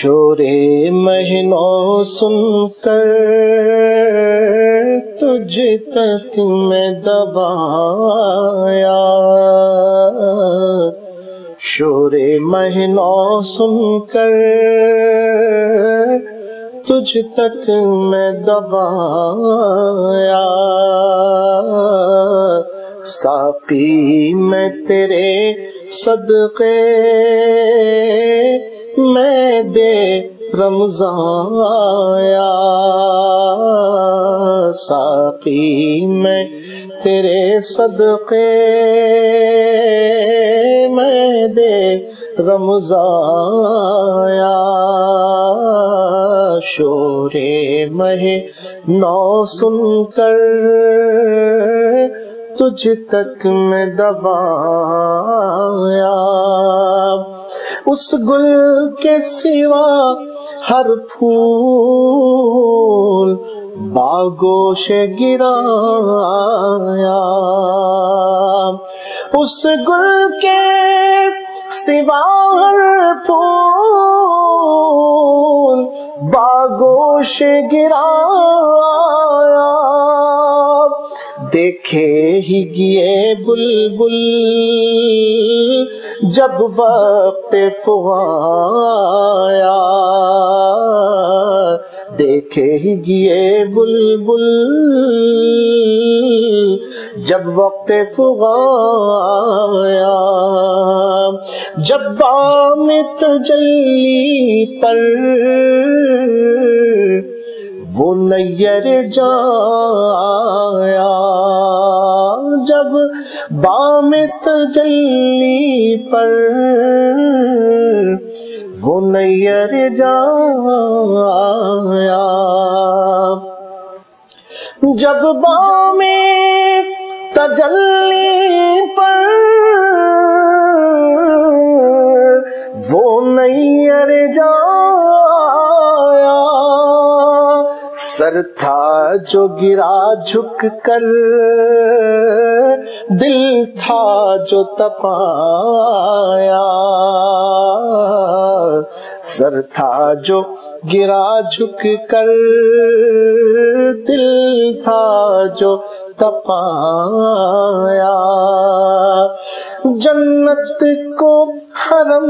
شور مہینوں سن کر تجھ تک میں دبایا، شور مہینوں سن کر تجھ تک میں دبایا، ساقی میں تیرے صدقے میں دے رمضان آیا، ساقی میں تیرے صدقے میں دے رمضان آیا، شور مہینوں سن کر تجھ تک میں دبایا، اس گل کے سوا ہر پھول باغوش گرایا، اس گل کے سوا ہر پھول باغوش گرایا، دیکھے ہی گئے بلبل جب وقت فغایا، دیکھے ہی گئے بلبل جب وقت فغایا، جب بام تجلی پر وہ نیر جایا، جب بام تجلی پر وہ نیر جایا، جب بام تجلی پر وہ نیر جایا، سر تھا جو گرا جھک کر، دل تھا جو تپایا، سر تھا جو گرا جھک کر، دل تھا جو تپایا، جنت کو حرم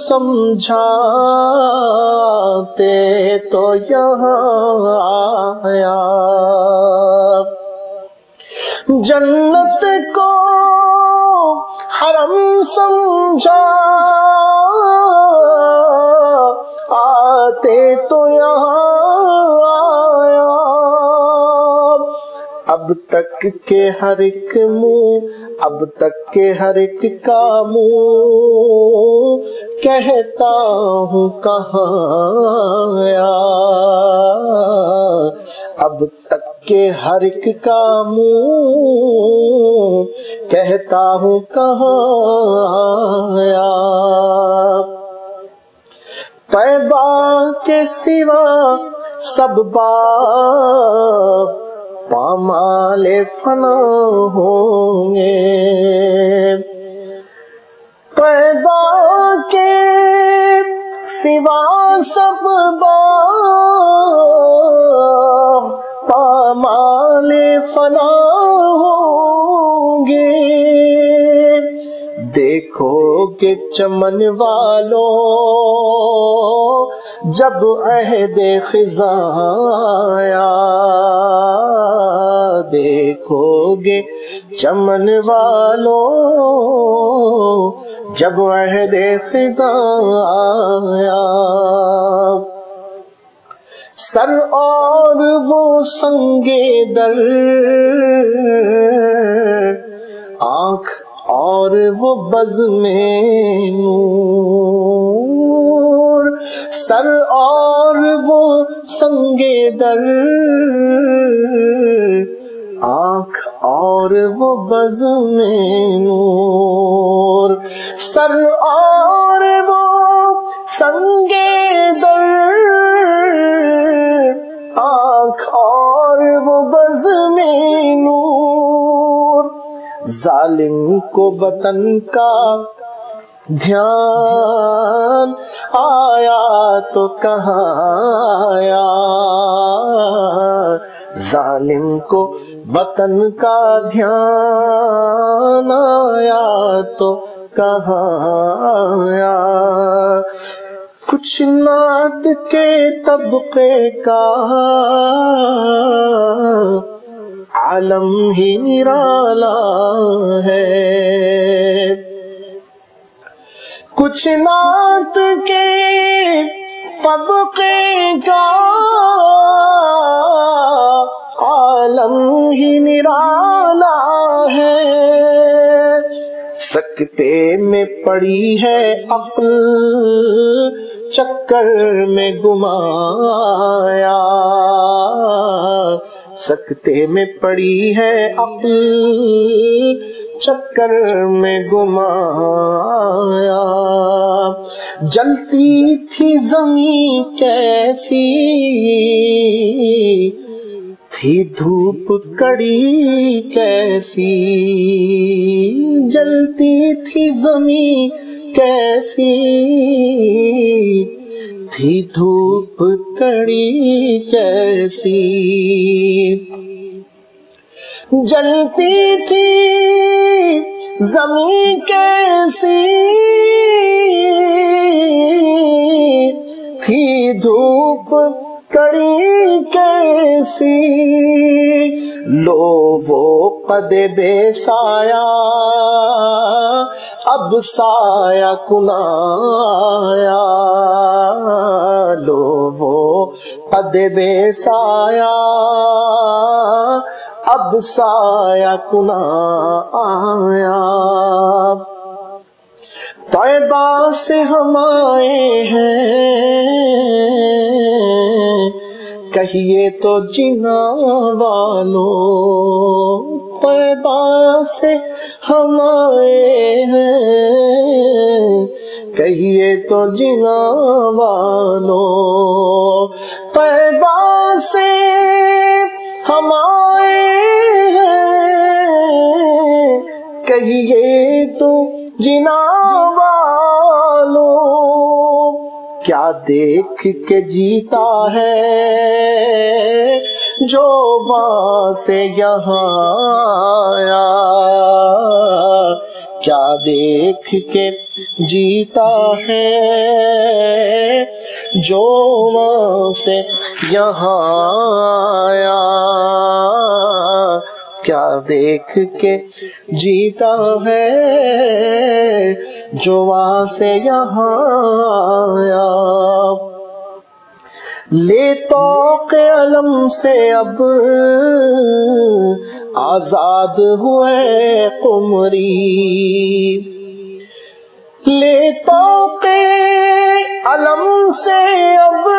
سمجھاتے تو یہاں آیا، جنت کو حرم سمجھاتے تو یہاں آیا، اب تک کے ہر ایک منہ، اب تک کے ہر ایک کا منہ کہتا ہوں کہاں آیا، اب تک کے ہر ایک کا منہ کہتا ہوں کہاں آیا، طیبہ کے سوا سب باغ پامال فنا ہوں گے، طیبہ کے سوا سب باغ پامال فنا ہوں گے، دیکھو گے چمن والوں جب عہد خزاں آیا، دیکھو گے چمن والوں جب عہد خزاں آیا، سر اور وہ سنگ در، آنکھ اور وہ بزم نور، سر اور وہ سنگ در، آنکھ اور وہ بزم نور، سر اور وہ سنگ در، آنکھ اور وہ بزم نور، ظالم کو وطن کا دھیان آیا تو کہاں آیا، ظالم کو وطن کا دھیان آیا تو کہاں آیا، کچھ نعت کے طبقے کا عالم ہی نرالا ہے، کچھ نعت کے طبقے کا عالم ہی نرالا ہے، سکتے میں پڑی ہے عقل چکر میں گمایا، سکتے میں پڑی ہے عقل چکر میں گمایا، جلتی تھی زمین کیسی تھی دھوپ کڑی کیسی، جلتی تھی زمین کیسی تھی دھوپ کڑی کیسی، جلتی تھی زمین کیسی تھی دھوپ کڑی کیسی، لو وہ قد بے سایہ اب سایہ کنایا، لو وہ قد بے سایہ اب سایہ کنایا، طیبہ سے ہم آئے ہیں کہیے تو جنا والو، طیبہ سے ہم آئے ہیں کہیے تو جنا والو، طیبہ سے ہم آئے ہیں کہیے تو جنا والو، کیا دیکھ کے جیتا ہے جو وہاں سے یہاں آیا، کیا دیکھ کے جیتا ہے جو وہاں سے یہاں آیا، کیا دیکھ کے جیتا ہے جو وہاں سے یہاں آیا، لے طوق علم سے اب آزاد ہوئے قمری، لے طوق علم سے اب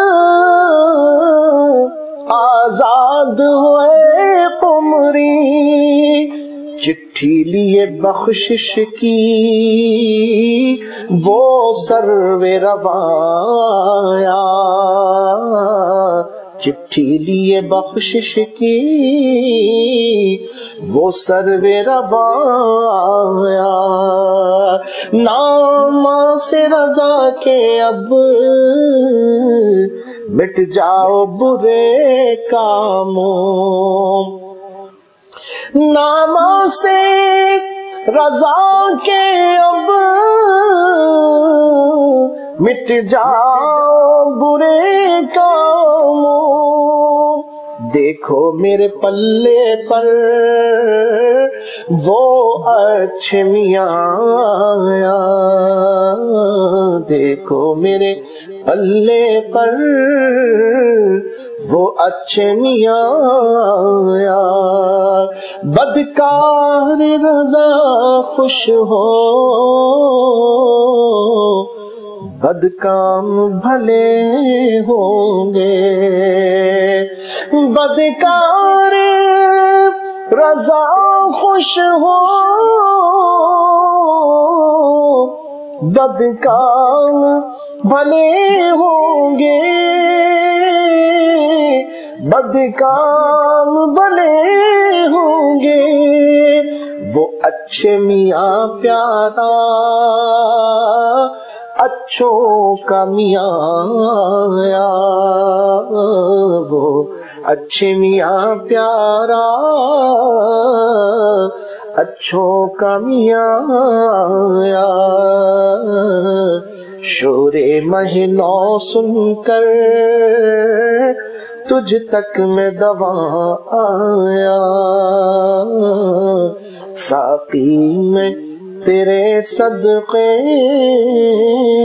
آزاد ہوئے قمری، چٹھی لیے بخشش کی وہ سرو رواں آیا، چٹھی لیے بخشش کی وہ سرو رواں آیا، نام سے رضا کے اب مٹ جاؤ برے کاموں، نام سے رضا کے اب مٹ جاؤ برے کاموں، دیکھو میرے پلے پر وہ اچھے میاں آیا، دیکھو میرے پلے پر وہ اچھے میاں آیا، بدکار رضا خوش ہو بدکام بھلے ہوں گے، بدکار رضا خوش ہو بدکام بھلے ہوں گے، بدکام بھلے ہوں گے، وہ اچھے میاں پیارا اچھوں کا میاں آیا، وہ اچھے میاں پیارا، اچھوں کا میاں آیا۔ شور مہنو سن کر تجھ تک میں دواں آیا، ساقی میں تیرے صدقے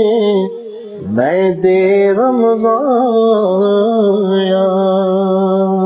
میں دے رمضان آیا۔